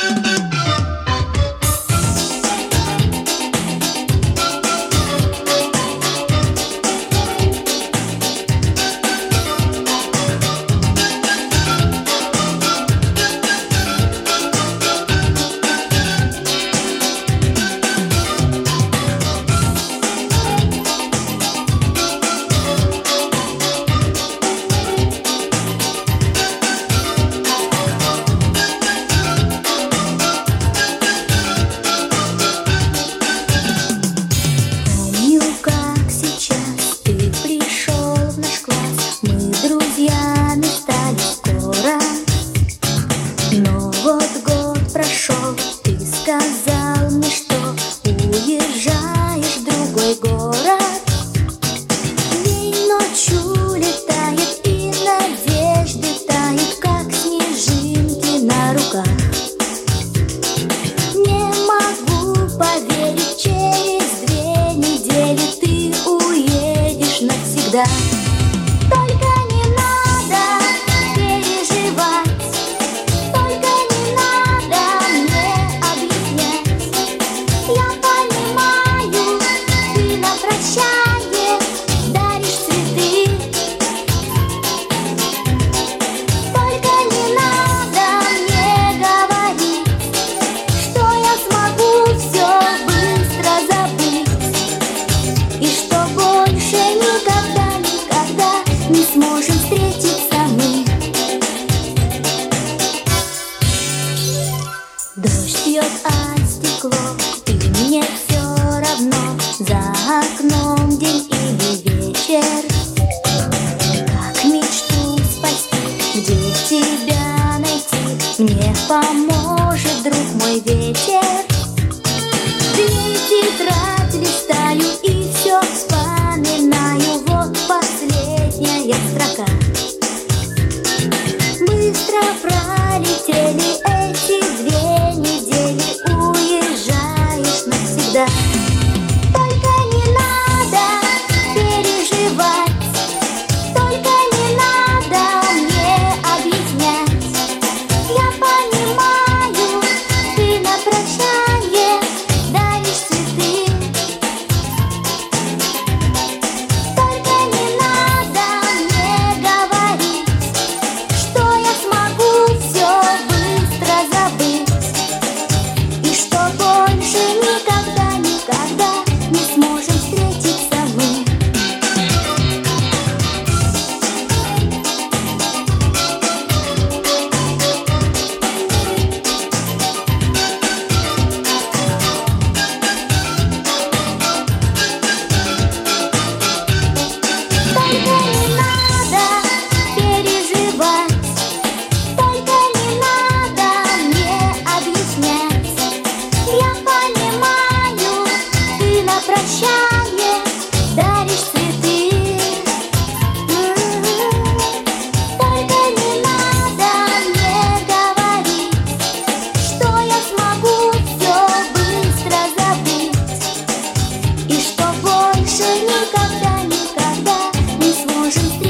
сказал мне, что уезжаешь в другой город. День ночью летает, и надежды тают, как снежинки на руках. Не могу поверить, через 2 недели ты уедешь навсегда. Только не надо переживать, только не надо мне объяснять. Я понимаю, ты на прощание даришь цветы. Только не надо мне говорить, что я смогу все быстро забыть, и что больше никогда не сможем встретиться мы. Дождь бьет о стекло, и мне все равно, за окном день или вечер. Как мечту спасти, где тебя найти, мне поможет друг мой ветер. Дни тетрадь листаю и все вспоминаю, вот последняя строка. Быстро пролетели эти 2 недели, уезжаешь навсегда. Только не надо переживать, только не надо мне объяснять. Я понимаю, ты на прощание даришь цветы. Только не надо мне говорить, что я смогу все быстро забыть, и что больше никогда не сможем встретиться мы. Только не надо переживать, только не надо мне объяснять. Я понимаю, ты на прощание даришь цветы. Только не надо мне говорить, что я смогу все быстро забыть, и что больше никогда не сможем встретиться.